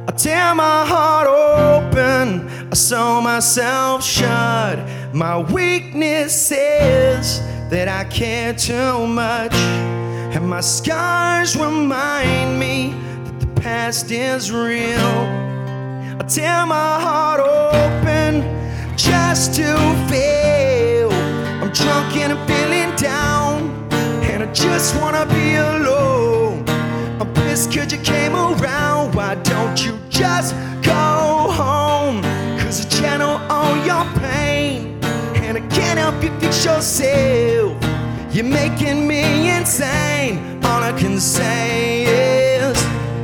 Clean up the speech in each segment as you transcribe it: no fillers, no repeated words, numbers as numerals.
I tear my heart open, I sew myself shut. My weakness is that I care too much, and my scars remind me that the past is real. I tear my heart open just to fail. I'm drunk and I'm feeling down, and I just wanna be alone. I'm pissed 'cause you came around. Why don't you just go home? 'Cause I channel all your pain, and I can't help you fix yourself. You're making me insane. All I can say is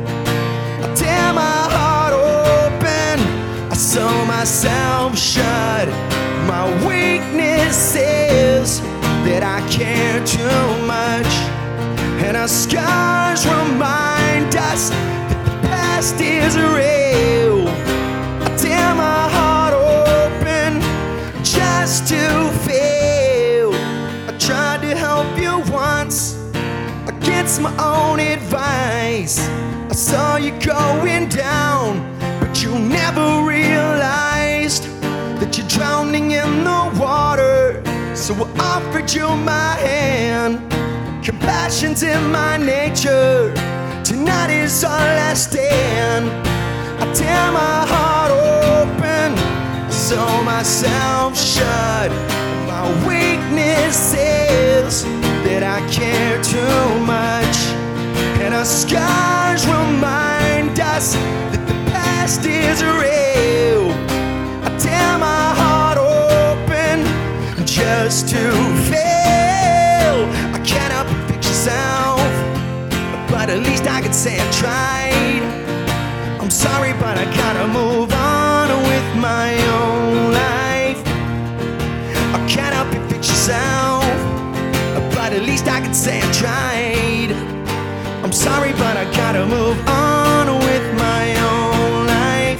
I tear my heart open, I sew myself shut. My weakness is that I care too much, and our scars remind us that the past is real. I tear my heart open just to fail. I tried to help you once against my own advice. I saw you going down, but you never realized that you're drowning in the water. So I offered you my hand. Compassion's in my nature. Tonight is our last stand. I tear my heart open, I sew myself shut. My weakness is that I care too much, and our scars remind us that the past is real. I tear my heart open just to fail. I can't help but fix yourself, but at least I can say I tried. I'm sorry, but I gotta move on with my own life. I can't help but fix yourself, but at least I can say I tried. I'm sorry, but I gotta move on with my own life.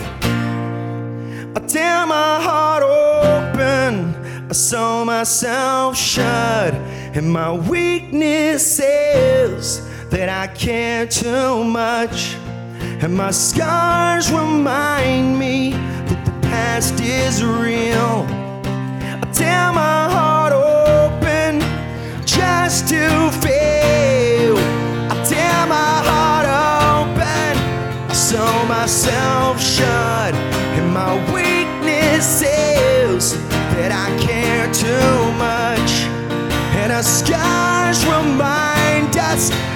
I tear my heart open, I sew myself shut, and my weakness is that I care too much, and my scars remind me that the past is real. I tear my heart open just to fail. I tear my heart open, I sew myself shut, and my weakness is that I care too much, and our scars remind us